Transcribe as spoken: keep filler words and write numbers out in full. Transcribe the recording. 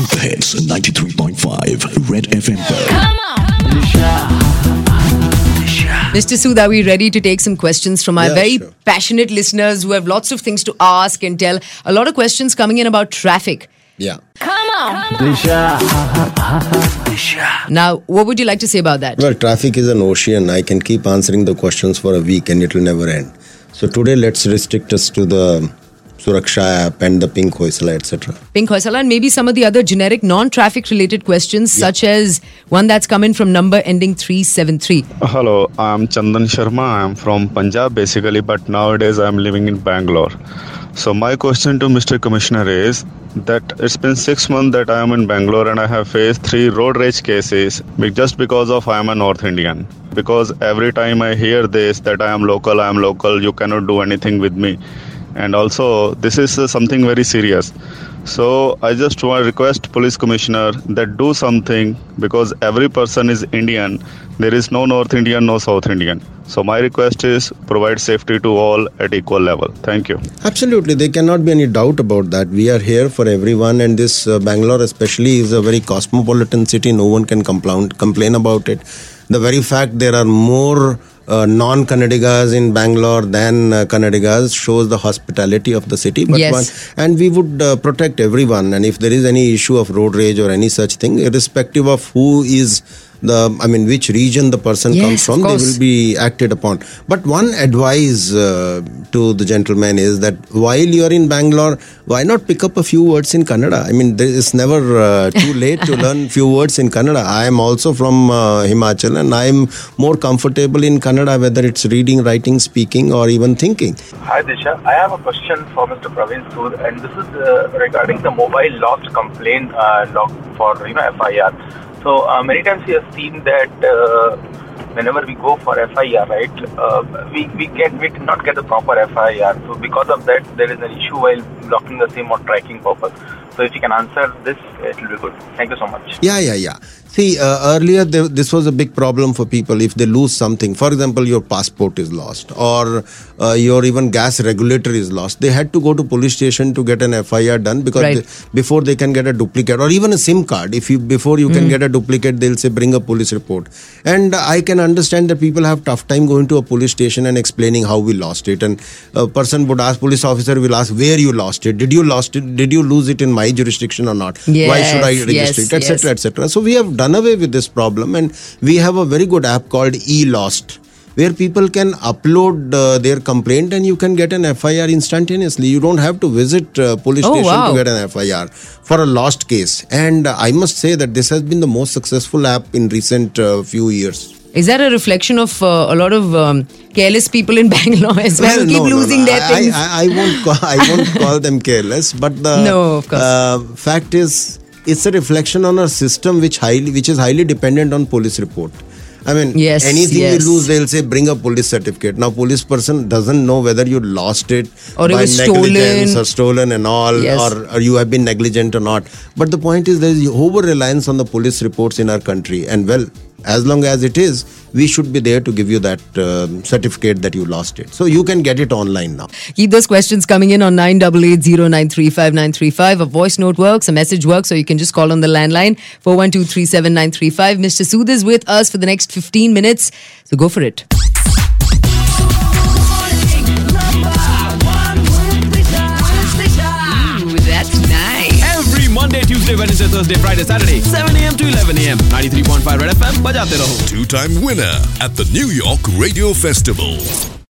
Super Hits ninety-three point five Red F M पर. Come on. Mister Sood, are we ready to take some questions from our Yeah, very sure. passionate listeners who have lots of things to ask and tell? A lot of questions coming in about traffic. Yeah. Come on. Now, what would you like to say about that? Well, traffic is an ocean. I can keep answering the questions for a week and it will never end. So today, let's restrict us to the Suraksha app and the Pink Hoysala, et cetera. Pink Hoysala, and maybe some of the other generic non-traffic related questions, Yeah. such as one that's come in from number ending three seven three. Hello, I'm Chandan Sharma. I'm from Punjab basically, but nowadays I'm living in Bangalore. So my question to Mister Commissioner is that it's been six months that I am in Bangalore and I have faced three road rage cases be- just because of I am a North Indian. Because every time I hear this, that I am local, I am local, you cannot do anything with me. And also, this is uh, something very serious. So I just want to request Police Commissioner that do something, because every person is Indian. There is no North Indian, no South Indian. So my request is provide safety to all at equal level. Thank you. Absolutely. There cannot be any doubt about that. We are here for everyone, and this uh, Bangalore especially is a very cosmopolitan city. No one can complain, complain about it. The very fact there are more uh, non-Kannadigas in Bangalore than uh, Kannadigas shows the hospitality of the city. But Yes. one, and we would uh, protect everyone. And if there is any issue of road rage or any such thing, irrespective of who is the, I mean, which region the person Yes, comes from, of they course. will be acted upon. But one advice uh, to the gentleman is that while you are in Bangalore, why not pick up a few words in Kannada? I mean, there is never uh, too late to learn few words in Kannada. I am also from uh, Himachal, and I am more comfortable in Kannada, whether it's reading, writing, speaking, or even thinking. Hi Disha, I have a question for Mister Praveen Sood, and this is uh, regarding the mobile lost complaint uh, log for you know F I R. So uh, many times we have seen that uh, whenever we go for F I R, right, uh, we we get we did not get the proper F I R. So because of that, there is an issue while blocking the same or tracking purpose. So if you can answer this, it will be good. Thank you so much. Yeah, yeah, yeah. See, uh, earlier there, this was a big problem for people if they lose something. For example, your passport is lost, or uh, your even gas regulator is lost. They had to go to police station to get an F I R done, because Right. they, before they can get a duplicate, or even a SIM card. If you before you can get a duplicate, they'll say bring a police report. And I can understand that people have tough time going to a police station and explaining how we lost it. And a person would ask, police officer will ask where you lost it. Did you lost it? Did you lose it in my jurisdiction or not? Why should I Yes, register yes, it, et cetera, yes. et cetera. So we have done away with this problem, and we have a very good app called eLost, where people can upload uh, their complaint and you can get an F I R instantaneously. You don't have to visit uh, police Oh, station wow. to get an F I R for a lost case. And uh, I must say that this has been the most successful app in recent uh, few years. Is that a reflection of uh, a lot of um, careless people in Bangalore as well, who keep no, no, losing no. their I, things? I, I, I won't call, I won't call them careless, but the No, of course. Uh, fact is, it's a reflection on a system which highly, which is highly dependent on police report. I mean, Yes, anything yes. you lose, they'll say bring a police certificate. Now, police person doesn't know whether you lost it Or it by was negligence stolen. or stolen and all, Yes. or, or you have been negligent or not. But the point is, there is over reliance on the police reports in our country, and well, as long as it is, we should be there to give you that uh, certificate that you lost it. So you can get it online now. Keep those questions coming in on nine eight eight zero nine three five nine three five. A voice note works, a message works, or you can just call on the landline four one two three seven nine three five. Mister Sood is with us for the next fifteen minutes, so go for it. Ooh, that's nice. Every Monday, Tuesday, Wednesday, Thursday, Friday, Saturday, seven a.m. to eleven a.m. ninety-three point five Red F M, बजाते रहो. Two-time winner at the New York Radio Festival.